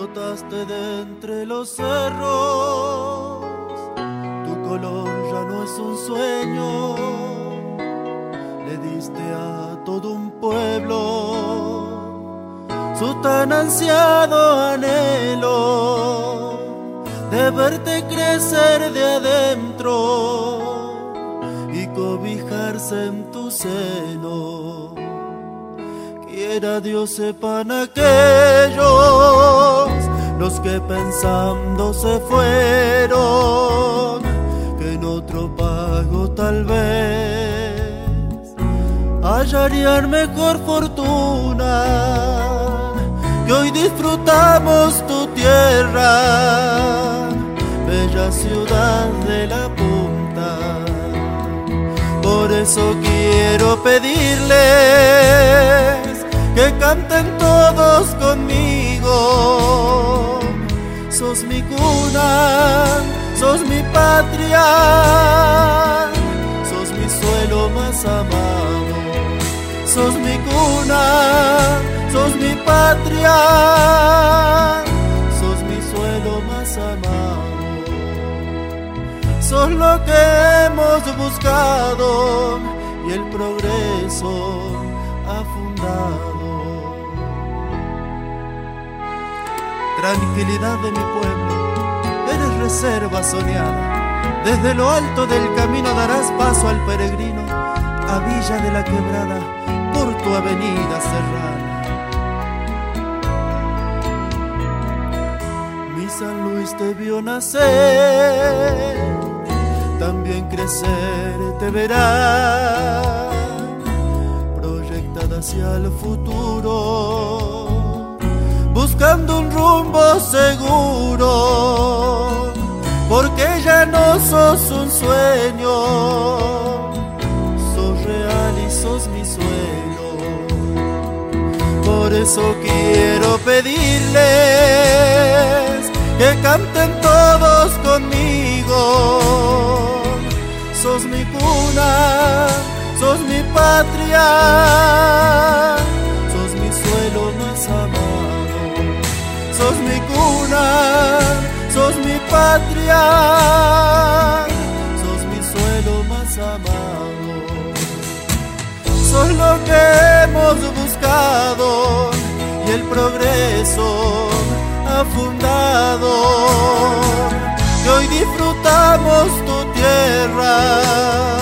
brotaste de entre los cerros, tu color ya no es un sueño, le diste a todo un pueblo su tan ansiado anhelo de verte crecer de adentro y cobijarse en tu seno. Quiera Dios sepan aquellos los que pensando se fueron, que en otro pago tal vez hallarían mejor fortuna, que hoy disfrutamos tu tierra, bella ciudad de la punta. Por eso quiero pedirles que canten todos conmigo. Sos mi cuna, sos mi patria, sos mi suelo más amado. Sos mi cuna, sos mi patria, sos mi suelo más amado. Sos lo que hemos buscado y el progreso ha fundado. Tranquilidad de mi pueblo, eres reserva soñada. Desde lo alto del camino darás paso al peregrino a Villa de la Quebrada por tu avenida serrana. Mi San Luis te vio nacer, también crecer te verá, proyectada hacia el futuro, buscando un rumbo seguro, porque ya no sos un sueño, sos real y sos mi sueño. Por eso quiero pedirles que canten todos conmigo. Sos mi cuna, sos mi patria, sos mi suelo más amado. Sos mi cuna, sos mi patria, sos mi suelo más amado. Sos lo que hemos buscado y el progreso ha fundado, que hoy disfrutamos tu tierra,